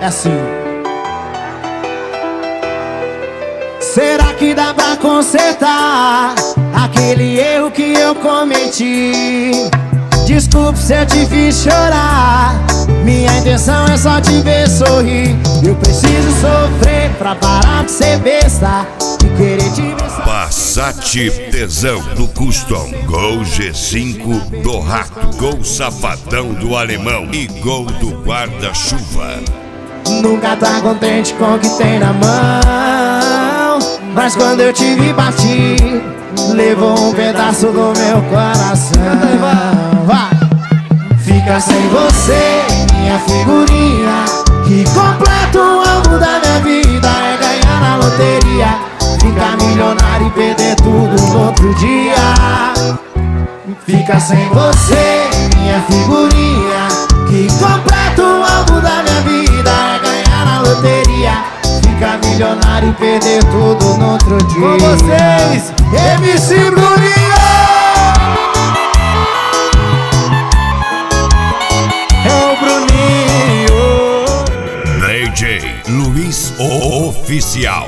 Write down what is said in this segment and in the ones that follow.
É assim. Será que dá pra consertar aquele erro que eu cometi? Desculpe se eu te fiz chorar. Minha intenção é só te ver sorrir. Eu preciso sofrer pra parar de ser besta e querer te ver. Passat Tesão do Custom, Gol G5 do Rato, Gol Safadão do Alemão e Gol do Guarda-Chuva. Nunca tá contente com o que tem na mão, mas quando eu te vi partir, levou um pedaço do meu coração. Vai! Fica sem você, minha figurinha, que completa o alvo da minha vida. É ganhar na loteria, ficar milionário e perder tudo no outro dia. Fica sem você, minha figurinha, que completa o alvo da minha vida. É ganhar na loteria, ficar milionário e perder tudo no outro dia. Com vocês, MC Bruninho! É o Bruninho. DJ Luiz Oficial.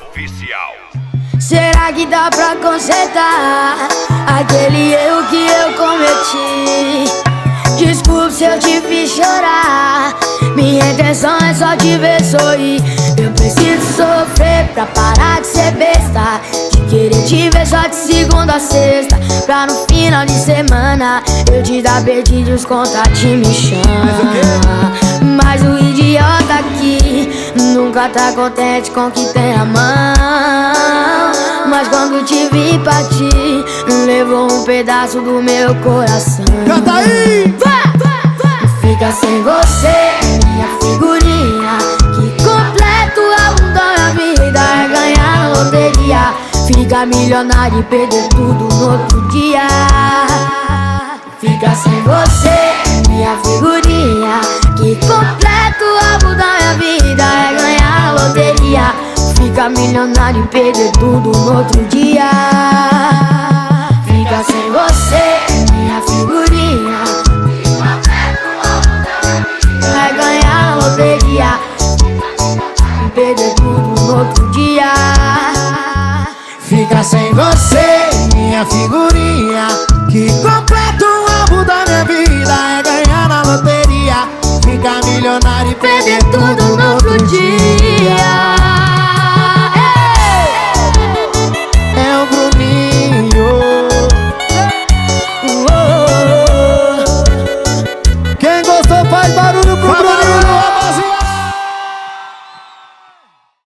Será que dá pra consertar aquele erro que eu cometi? Desculpe se eu te fiz chorar. Minha intenção é só te ver sorrir. Eu preciso sofrer pra parar de ser besta, de querer te ver só de segunda a sexta, pra no final de semana eu te dar perdido e os contatos me chamam. Mas o idiota aqui nunca tá contente com o que tem a mão, mas quando te vi partir, levou um pedaço do meu coração. Canta aí! Fica sem você, minha figurinha, que completa o álbum da minha vida. É ganhar na loteria, ficar milionário e perder tudo no outro dia. Fica sem você, minha figurinha, que completa o álbum da minha vida. É ganhar na loteria, ficar milionário e perder tudo no outro dia. Fica sem você, minha figurinha, vai ganhar na loteria e perder tudo no outro dia. Fica sem você, minha figurinha, que completa o alvo da minha vida. É ganhar na loteria, ficar milionário e perder tudo no outro dia. É o Bruninho. Quem gostou faz barulho pro Bruninho.